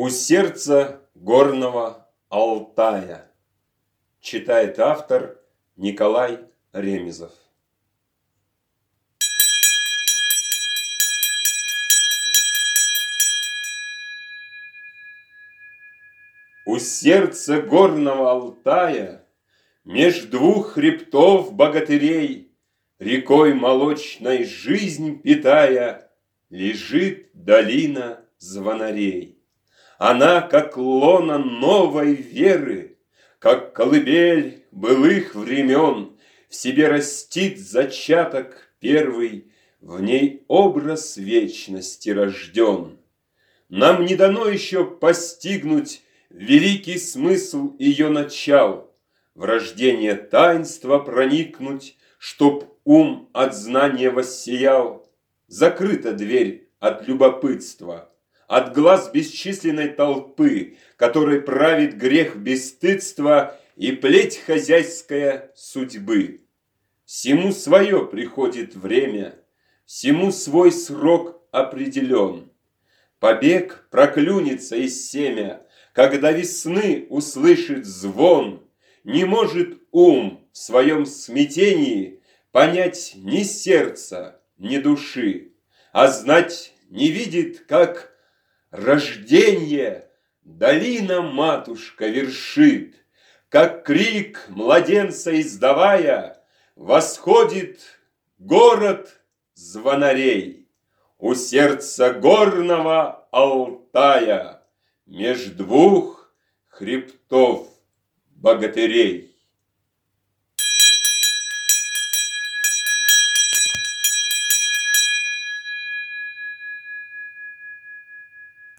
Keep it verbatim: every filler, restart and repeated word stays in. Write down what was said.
У сердца горного Алтая. Читает автор Николай Ремезов. У сердца горного Алтая, меж двух хребтов богатырей, рекой молочной жизнь питая, лежит долина звонарей. Она, как лона новой веры, как колыбель былых времен, в себе растит зачаток первый, в ней образ вечности рожден. Нам не дано еще постигнуть великий смысл ее начал, в рождение таинства проникнуть, чтоб ум от знания воссиял. Закрыта дверь от любопытства, от глаз бесчисленной толпы, которой правит грех бесстыдства и плеть хозяйская судьбы. Всему свое приходит время, всему свой срок определен. Побег проклюнется из семя, когда весны услышит звон. Не может ум в своем смятении понять ни сердца, ни души, а знать не видит, как рожденье долина-матушка вершит, как крик младенца издавая восходит город звонарей. У сердца горного Алтая, меж двух хребтов богатырей.